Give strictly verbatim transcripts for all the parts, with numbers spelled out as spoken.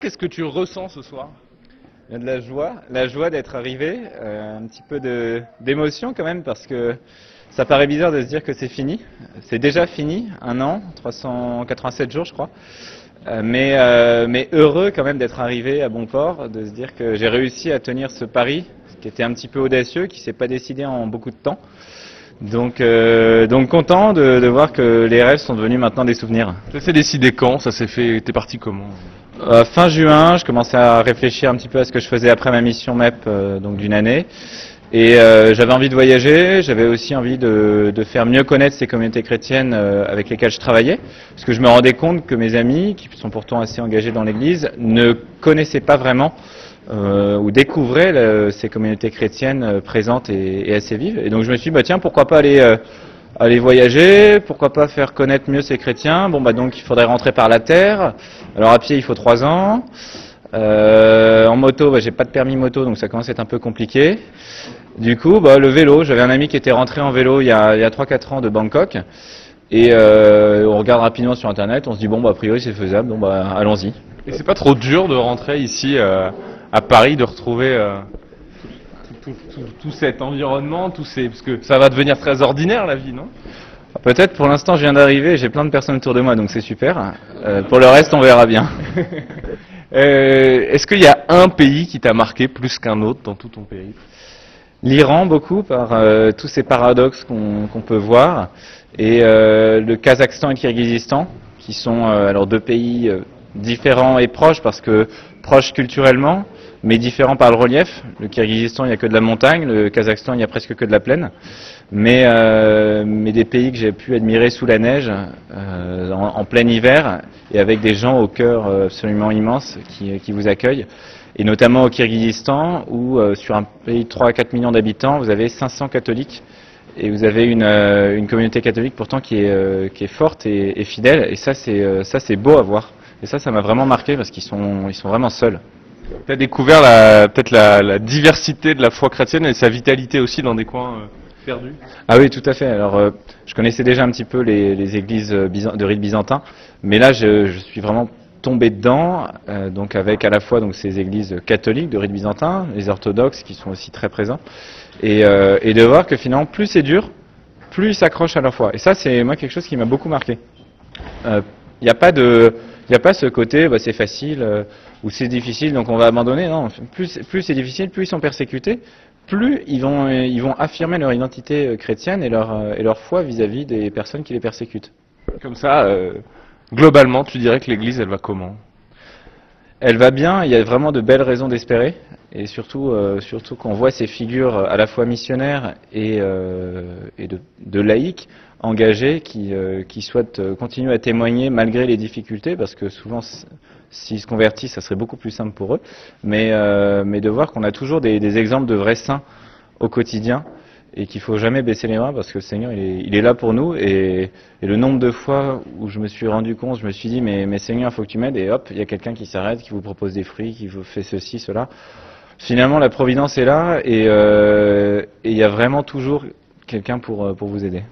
qu'est-ce que tu ressens ce soir? De la joie, la joie d'être arrivé, euh, un petit peu de, d'émotion quand même, parce que ça paraît bizarre de se dire que c'est fini. C'est déjà fini, un an, trois cent quatre-vingt-sept jours je crois. Euh, mais, euh, mais heureux quand même d'être arrivé à bon port, de se dire que j'ai réussi à tenir ce pari, qui était un petit peu audacieux, qui s'est pas décidé en beaucoup de temps. Donc, euh, donc content de, de voir que les rêves sont devenus maintenant des souvenirs. Ça s'est décidé quand? Ça s'est fait, t'es parti comment? Euh, fin juin, je commençais à réfléchir un petit peu à ce que je faisais après ma mission M E P, euh, donc d'une année. Et euh, j'avais envie de voyager, j'avais aussi envie de, de faire mieux connaître ces communautés chrétiennes euh, avec lesquelles je travaillais. Parce que je me rendais compte que mes amis, qui sont pourtant assez engagés dans l'Église, ne connaissaient pas vraiment euh, ou découvraient le, ces communautés chrétiennes euh, présentes et, et assez vives. Et donc je me suis dit, bah tiens, pourquoi pas aller... Euh, aller voyager, pourquoi pas faire connaître mieux ces chrétiens. Bon bah donc il faudrait rentrer par la terre. Alors à pied il faut trois ans. Euh, en moto, bah, j'ai pas de permis moto donc ça commence à être un peu compliqué. Du coup bah le vélo, j'avais un ami qui était rentré en vélo il y a, il y a trois quatre ans de Bangkok. Et euh, on regarde rapidement sur internet, on se dit bon bah a priori c'est faisable, donc bah allons-y. Et c'est pas trop dur de rentrer ici euh, à Paris, de retrouver euh, tout, tout, tout, tout cet environnement, tous ces... parce que ça va devenir très ordinaire la vie, non? Peut-être, pour l'instant je viens d'arriver, j'ai plein de personnes autour de moi donc c'est super. Euh, pour le reste on verra bien. euh, Est-ce qu'il y a un pays qui t'a marqué plus qu'un autre dans tout ton périple? L'Iran beaucoup par euh, tous ces paradoxes qu'on qu'on peut voir, et euh, le Kazakhstan et le Kirghizistan qui sont euh, alors deux pays euh, différents et proches parce que proches culturellement mais différents par le relief. Le Kirghizistan il n'y a que de la montagne, le Kazakhstan il n'y a presque que de la plaine, mais, euh, mais des pays que j'ai pu admirer sous la neige euh, en, en plein hiver et avec des gens au cœur absolument immense qui, qui vous accueillent. Et notamment au Kirghizistan, où euh, sur un pays de trois à quatre millions d'habitants, vous avez cinq cents catholiques, et vous avez une, euh, une communauté catholique pourtant qui est, euh, qui est forte et, et fidèle, et ça c'est euh, ça c'est beau à voir. Et ça, ça m'a vraiment marqué parce qu'ils sont, ils sont vraiment seuls. Tu as découvert la, peut-être la, la diversité de la foi chrétienne et sa vitalité aussi dans des coins euh, perdus? Ah oui, tout à fait. Alors, euh, je connaissais déjà un petit peu les, les églises de rite byzantin, mais là, je, je suis vraiment tombé dedans, euh, donc avec à la fois donc ces églises catholiques de rite byzantin, les orthodoxes qui sont aussi très présents, et, euh, et de voir que finalement plus c'est dur, plus ils s'accrochent à leur foi. Et ça c'est moi quelque chose qui m'a beaucoup marqué. Il euh, n'y a pas de, il n'y a pas ce côté bah, c'est facile euh, ou c'est difficile donc on va abandonner. Non, plus, plus c'est difficile, plus ils sont persécutés, plus ils vont, ils vont affirmer leur identité chrétienne et leur, et leur foi vis-à-vis des personnes qui les persécutent. Comme ça. Euh... Globalement, tu dirais que l'Église, elle va comment? Elle va bien, il y a vraiment de belles raisons d'espérer, et surtout, euh, surtout qu'on voit ces figures à la fois missionnaires et, euh, et de, de laïcs engagés qui, euh, qui souhaitent continuer à témoigner malgré les difficultés, parce que souvent, s'ils se convertissent, ça serait beaucoup plus simple pour eux, mais, euh, mais de voir qu'on a toujours des, des exemples de vrais saints au quotidien, et qu'il faut jamais baisser les bras parce que le Seigneur il est, il est là pour nous, et, et le nombre de fois où je me suis rendu compte, je me suis dit mais, mais Seigneur il faut que tu m'aides, et hop il y a quelqu'un qui s'arrête, qui vous propose des fruits, qui vous fait ceci, cela. Finalement la providence est là, et euh, et il y a vraiment toujours quelqu'un pour, pour vous aider.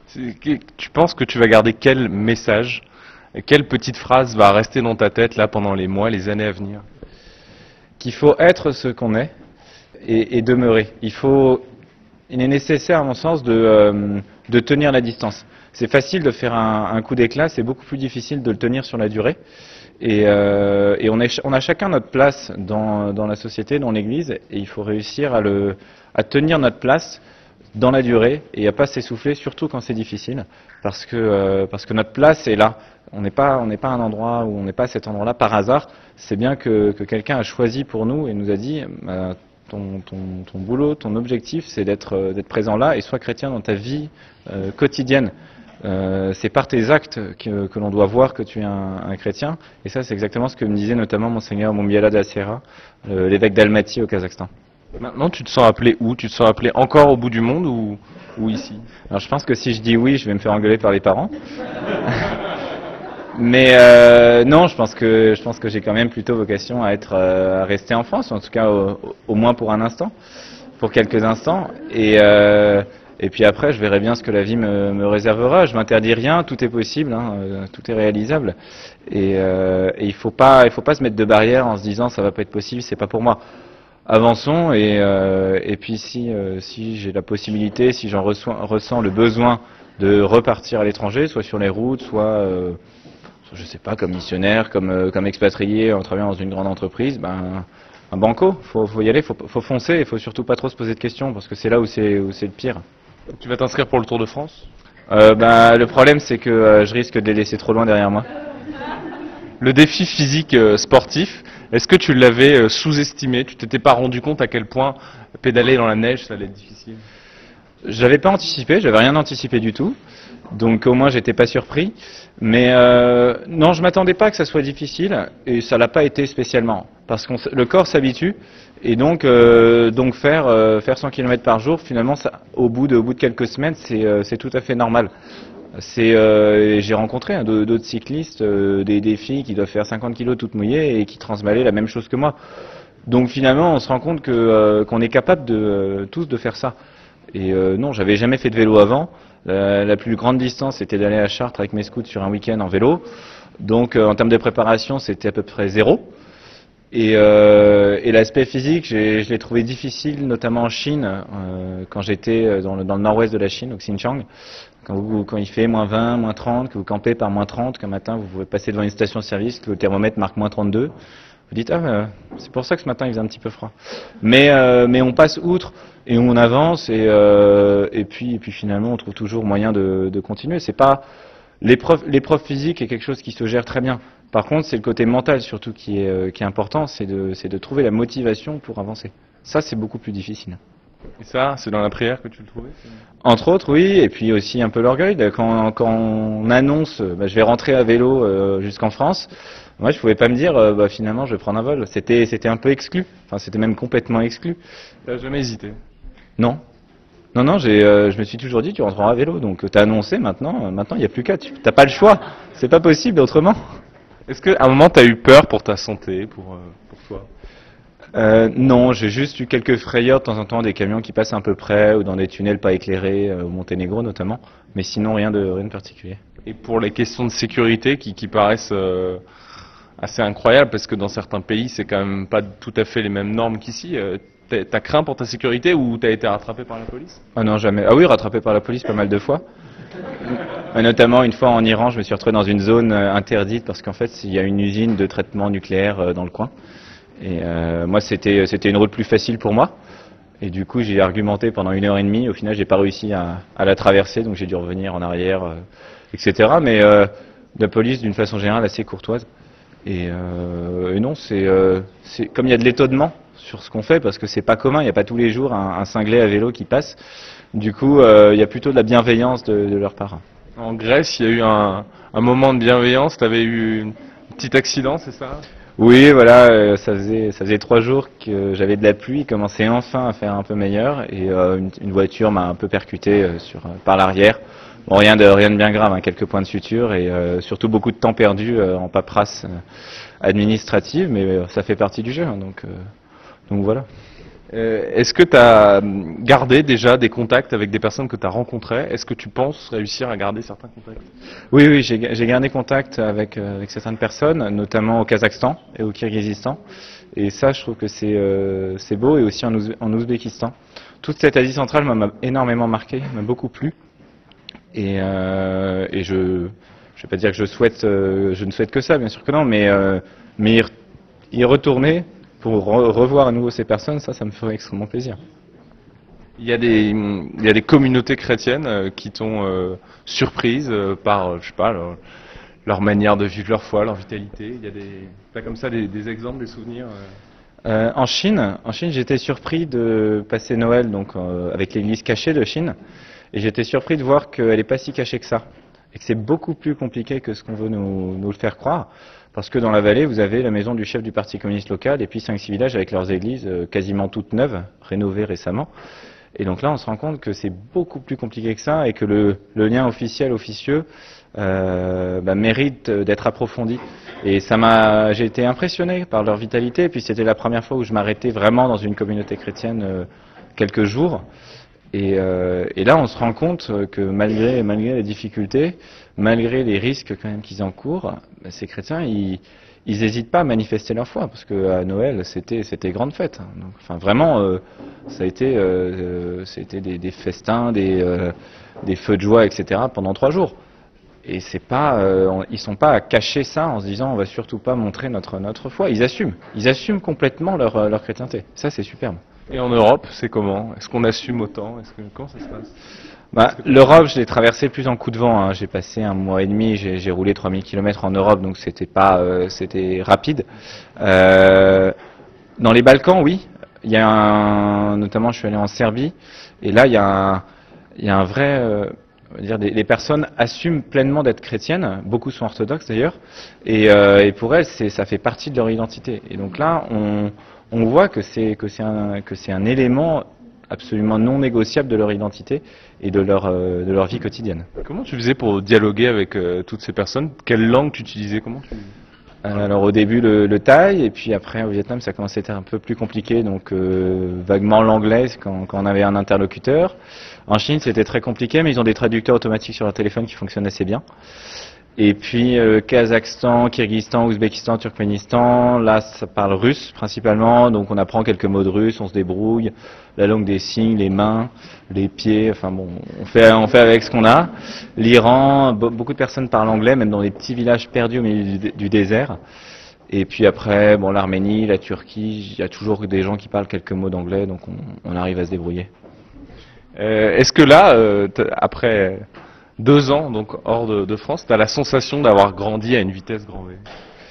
Tu penses que tu vas garder quel message, quelle petite phrase va rester dans ta tête là pendant les mois, les années à venir? Qu'il faut être ce qu'on est et, et demeurer. Il faut Il est nécessaire, à mon sens, de, euh, de tenir la distance. C'est facile de faire un, un coup d'éclat, c'est beaucoup plus difficile de le tenir sur la durée. Et, euh, et on, est, on a chacun notre place dans, dans la société, dans l'Église, et il faut réussir à, le, à tenir notre place dans la durée et à pas s'essouffler, surtout quand c'est difficile, parce que, euh, parce que notre place est là. On n'est pas, on n'est pas à un endroit où on n'est pas à cet endroit-là par hasard. C'est bien que, que quelqu'un a choisi pour nous et nous a dit euh, Ton, ton, ton boulot, ton objectif, c'est d'être euh, d'être présent là et sois chrétien dans ta vie euh, quotidienne. Euh, c'est par tes actes que, que l'on doit voir que tu es un, un chrétien. Et ça, c'est exactement ce que me disait notamment Monseigneur Mumbiala da Serra, euh, l'évêque d'Almaty au Kazakhstan. Maintenant, tu te sens appelé où? Tu te sens appelé encore au bout du monde ou, ou ici? Alors, je pense que si je dis oui, je vais me faire engueuler par les parents. Mais euh, non, je pense que je pense que j'ai quand même plutôt vocation à être euh, à rester en France, en tout cas au, au moins pour un instant, pour quelques instants. Et, euh, Et puis après, je verrai bien ce que la vie me, me réservera. Je m'interdis rien, tout est possible, hein, euh, tout est réalisable. Et, euh, et il faut pas, il faut pas se mettre de barrière en se disant ça va pas être possible, c'est pas pour moi. Avançons et, euh, et puis si, euh, si j'ai la possibilité, si j'en ressens le besoin de repartir à l'étranger, soit sur les routes, soit, euh, je sais pas, comme missionnaire, comme, euh, comme expatrié en travaillant dans une grande entreprise, ben, un banco, faut, faut y aller, faut, faut foncer, il faut surtout pas trop se poser de questions parce que c'est là où c'est où c'est le pire. Tu vas t'inscrire pour le Tour de France? euh, ben, Le problème c'est que euh, je risque de les laisser trop loin derrière moi. Le défi physique euh, sportif, est-ce que tu l'avais euh, sous-estimé? Tu t'étais pas rendu compte à quel point pédaler dans la neige, ça allait être difficile? Je l'avais pas anticipé, j'avais rien anticipé du tout, donc au moins j'étais pas surpris. Mais euh, non, je m'attendais pas que ça soit difficile et ça l'a pas été spécialement, parce que le corps s'habitue et donc euh, donc faire euh, faire cent kilomètres par jour, finalement, ça, au bout de au bout de quelques semaines, c'est euh, c'est tout à fait normal. C'est euh, j'ai rencontré hein, d'autres cyclistes, euh, des, des filles qui doivent faire cinquante kilos toutes mouillées et qui transvalaient la même chose que moi. Donc finalement, on se rend compte que euh, qu'on est capable de euh, tous de faire ça. Et euh, non, j'avais jamais fait de vélo avant. La, la plus grande distance, c'était d'aller à Chartres avec mes scouts sur un week-end en vélo. Donc, euh, en termes de préparation, c'était à peu près zéro. Et, euh, et l'aspect physique, je l'ai trouvé difficile, notamment en Chine, euh, quand j'étais dans le, dans le nord-ouest de la Chine, au Xinjiang. Quand, vous, quand il fait moins vingt, moins trente, que vous campez par moins trente, qu'un matin vous pouvez passer devant une station-service, que le thermomètre marque moins trente-deux, vous dites, ah, euh, c'est pour ça que ce matin il faisait un petit peu froid. Mais, euh, mais on passe outre et on avance et, euh, et, puis, et puis finalement on trouve toujours moyen de, de continuer. C'est pas l'épreuve, l'épreuve physique est quelque chose qui se gère très bien. Par contre, c'est le côté mental surtout qui est, euh, qui est important, c'est de, c'est de trouver la motivation pour avancer. Ça, c'est beaucoup plus difficile. Et ça, c'est dans la prière que tu le trouvais? Entre autres, oui, et puis aussi un peu l'orgueil. Quand, quand on annonce, bah, je vais rentrer à vélo euh, jusqu'en France, moi, je pouvais pas me dire, euh, bah, finalement, je vais prendre un vol. C'était, c'était un peu exclu. Enfin, c'était même complètement exclu. T'as jamais hésité? Non. Non, non, j'ai, euh, je me suis toujours dit, tu rentreras à vélo. Donc, t'as annoncé, maintenant, euh, maintenant, il n'y a plus qu'à. Tu n'as pas le choix. C'est pas possible autrement. Est-ce qu'à un moment, tu as eu peur pour ta santé, pour, euh, pour toi? Euh, non, j'ai juste eu quelques frayeurs de temps en temps, des camions qui passent un peu près ou dans des tunnels pas éclairés, euh, au Monténégro notamment, mais sinon rien de rien de particulier. Et pour les questions de sécurité qui, qui paraissent euh, assez incroyables, parce que dans certains pays c'est quand même pas tout à fait les mêmes normes qu'ici, euh, t'as craint pour ta sécurité ou t'as été rattrapé par la police? Ah non, jamais. Ah oui, rattrapé par la police pas mal de fois. Et notamment une fois en Iran, je me suis retrouvé dans une zone euh, interdite parce qu'en fait il y a une usine de traitement nucléaire euh, dans le coin. Et euh, moi, c'était c'était une route plus facile pour moi. Et du coup, j'ai argumenté pendant une heure et demie. Au final, j'ai pas réussi à, à la traverser, donc j'ai dû revenir en arrière, euh, et cetera. Mais euh, la police, d'une façon générale, assez courtoise. Et, euh, et non, c'est euh, comme il y a de l'étonnement sur ce qu'on fait, parce que c'est pas commun. Il n'y a pas tous les jours un, un cinglé à vélo qui passe. Du coup, euh, il y a plutôt de la bienveillance de, de leur part. En Grèce, il y a eu un, un moment de bienveillance. Tu avais eu un petit accident, c'est ça? Oui, voilà, euh, ça faisait ça faisait trois jours que j'avais de la pluie, il commençait enfin à faire un peu meilleur et euh, une, une voiture m'a un peu percuté euh, sur euh, par l'arrière. Bon, rien de rien de bien grave, hein, quelques points de suture et euh, surtout beaucoup de temps perdu euh, en paperasse euh, administrative, mais euh, ça fait partie du jeu, hein, donc euh, donc voilà. Euh, Est-ce que tu as gardé déjà des contacts avec des personnes que tu as rencontrées? Est-ce que tu penses réussir à garder certains contacts? Oui, oui, j'ai gardé contact avec, euh, avec certaines personnes, notamment au Kazakhstan et au Kirghizistan. Et ça, je trouve que c'est euh, c'est beau, et aussi en, Ouz en Ouzbékistan. Toute cette Asie centrale m'a énormément marqué, m'a beaucoup plu. Et, euh, et je ne vais pas dire que je souhaite, euh, je ne souhaite que ça, bien sûr que non, mais, euh, mais y, y retourner pour re revoir à nouveau ces personnes, ça, ça me ferait extrêmement plaisir. Il y a des, il y a des communautés chrétiennes euh, qui t'ont euh, surprise euh, par, euh, je sais pas, leur, leur manière de vivre leur foi, leur vitalité. Il y a des, t'as comme ça des, des exemples, des souvenirs euh... Euh, en Chine, en Chine, j'étais surpris de passer Noël donc euh, avec l'église cachée de Chine, et j'étais surpris de voir qu'elle n'est pas si cachée que ça, et que c'est beaucoup plus compliqué que ce qu'on veut nous, nous le faire croire. Parce que dans la vallée, vous avez la maison du chef du parti communiste local et puis cinq six villages avec leurs églises euh, quasiment toutes neuves, rénovées récemment. Et donc là, on se rend compte que c'est beaucoup plus compliqué que ça et que le, le lien officiel, officieux, euh, bah, mérite d'être approfondi. Et ça m'a, j'ai été impressionné par leur vitalité. Et puis c'était la première fois où je m'arrêtais vraiment dans une communauté chrétienne euh, quelques jours. Et, euh, et là, on se rend compte que malgré, malgré les difficultés, malgré les risques quand même qu'ils encourent, ben, ces chrétiens, ils ils n'hésitent pas à manifester leur foi, parce qu'à Noël, c'était c'était grande fête. Donc, enfin, vraiment, euh, ça a été, euh, c'était des, des festins, des, euh, des feux de joie, et cetera pendant trois jours. Et c'est pas, euh, on, ils sont pas à cacher ça en se disant on va surtout pas montrer notre notre foi. Ils assument, ils assument complètement leur leur chrétienté. Ça, c'est superbe. Et en Europe, c'est comment? Est-ce qu'on assume autant? Est-ce que, comment ça se passe? Bah, L'Europe, je l'ai traversé plus en coup de vent. Hein. J'ai passé un mois et demi, j'ai, j'ai roulé trois mille kilomètres en Europe, donc c'était pas, euh, c'était rapide. Euh, dans les Balkans, oui. Il y a un, notamment, je suis allé en Serbie, et là, il y a un, il y a un vrai, euh, on va dire, des, les personnes assument pleinement d'être chrétiennes. Beaucoup sont orthodoxes d'ailleurs, et, euh, et pour elles, c'est, ça fait partie de leur identité. Et donc là, on, on voit que c'est, que c'est un, que c'est un élément absolument non négociable de leur identité et de leur, euh, de leur vie quotidienne. Comment tu faisais pour dialoguer avec euh, toutes ces personnes? Quelle langue tu utilisais? Comment tu... Alors au début le, le thaï, et puis après au Vietnam ça commençait à être un peu plus compliqué, donc euh, vaguement l'anglais quand, quand on avait un interlocuteur. En Chine c'était très compliqué, mais ils ont des traducteurs automatiques sur leur téléphone qui fonctionnent assez bien. Et puis euh, Kazakhstan, Kyrgyzstan, Ouzbékistan, Turkménistan, là ça parle russe principalement, donc on apprend quelques mots de russe, on se débrouille, la langue des signes, les mains, les pieds, enfin bon, on fait, on fait avec ce qu'on a. L'Iran, beaucoup de personnes parlent anglais, même dans des petits villages perdus au milieu du, du désert. Et puis après, bon, l'Arménie, la Turquie, il y a toujours des gens qui parlent quelques mots d'anglais, donc on, on arrive à se débrouiller. Euh, est-ce que là, euh, après deux ans, donc hors de, de France, tu as la sensation d'avoir grandi à une vitesse grand V?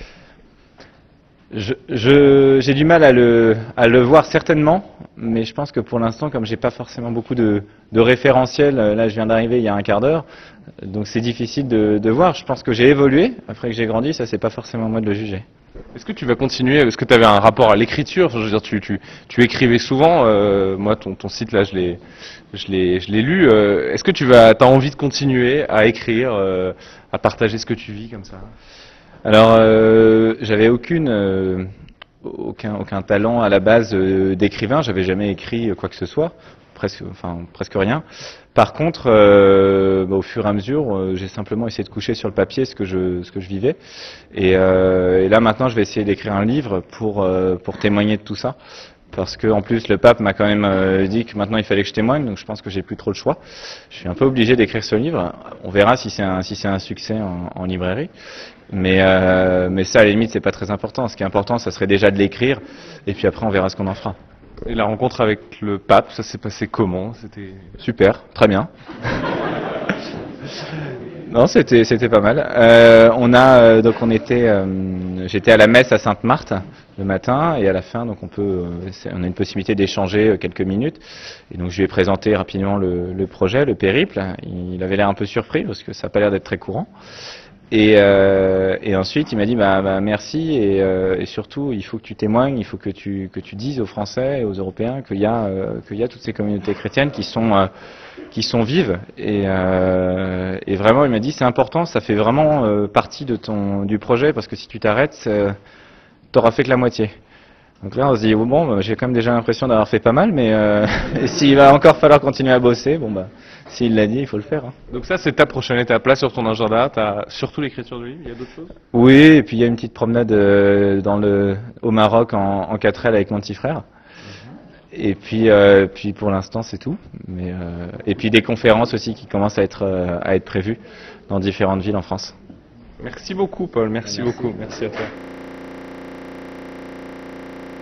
Je, je, j'ai du mal à le, à le voir certainement, mais je pense que pour l'instant, comme j'ai pas forcément beaucoup de, de référentiels, là je viens d'arriver il y a un quart d'heure, donc c'est difficile de, de voir. Je pense que j'ai évolué après que j'ai grandi, ça c'est pas forcément moi de le juger. Est-ce que tu vas continuer? Est-ce que tu avais un rapport à l'écriture? Je veux dire, tu, tu, tu écrivais souvent. Euh, moi, ton, ton site là, je l'ai, je l'ai, je l'ai lu. Euh, est-ce que tu vas, t'as envie de continuer à écrire, euh, à partager ce que tu vis comme ça? Alors, euh, j'avais aucune, euh, aucun, aucun talent à la base euh, d'écrivain. J'avais jamais écrit quoi que ce soit, presque, enfin presque rien. Par contre, euh, bah, au fur et à mesure, euh, j'ai simplement essayé de coucher sur le papier ce que je, ce que je vivais. Et, euh, et là maintenant, je vais essayer d'écrire un livre pour euh, pour témoigner de tout ça. Parce que en plus le pape m'a quand même euh, dit que maintenant il fallait que je témoigne, donc je pense que j'ai plus trop le choix. Je suis un peu obligé d'écrire ce livre. On verra si c'est un si c'est un succès en, en librairie. Mais euh, mais ça à la limite c'est pas très important. Ce qui est important, ça serait déjà de l'écrire, et puis après on verra ce qu'on en fera. Et la rencontre avec le pape, ça s'est passé comment? C'était super, très bien. Non, c'était c'était pas mal. Euh, on a euh, donc on était, euh, j'étais à la messe à Sainte-Marthe le matin, et à la fin donc on peut, euh, on a une possibilité d'échanger quelques minutes. Et donc je lui ai présenté rapidement le, le projet, le périple. Il avait l'air un peu surpris parce que ça n'a pas l'air d'être très courant. Et, euh, et ensuite, il m'a dit bah, bah merci, et, euh, et surtout, il faut que tu témoignes, il faut que tu que tu dises aux Français et aux Européens qu'il y a euh, qu'il y a toutes ces communautés chrétiennes qui sont euh, qui sont vives. Et, euh, et vraiment, il m'a dit c'est important, ça fait vraiment euh, partie de ton du projet, parce que si tu t'arrêtes, euh, t'auras fait que la moitié. Donc là, on se dit oh, bon, j'ai quand même déjà l'impression d'avoir fait pas mal, mais euh, s'il va encore falloir continuer à bosser, bon bah. S'il l'a dit, il faut le faire. Hein. Donc ça, c'est ta prochaine étape. Là, sur ton agenda, tu as surtout l'écriture du livre, il y a d'autres choses? Oui, et puis il y a une petite promenade euh, dans le, au Maroc en, en quatre L avec mon petit frère. Mm-hmm. Et puis, euh, puis pour l'instant, c'est tout. Mais, euh, et puis des conférences aussi qui commencent à être, euh, à être prévues dans différentes villes en France. Merci beaucoup, Paul. Merci, Merci. beaucoup. Merci à toi.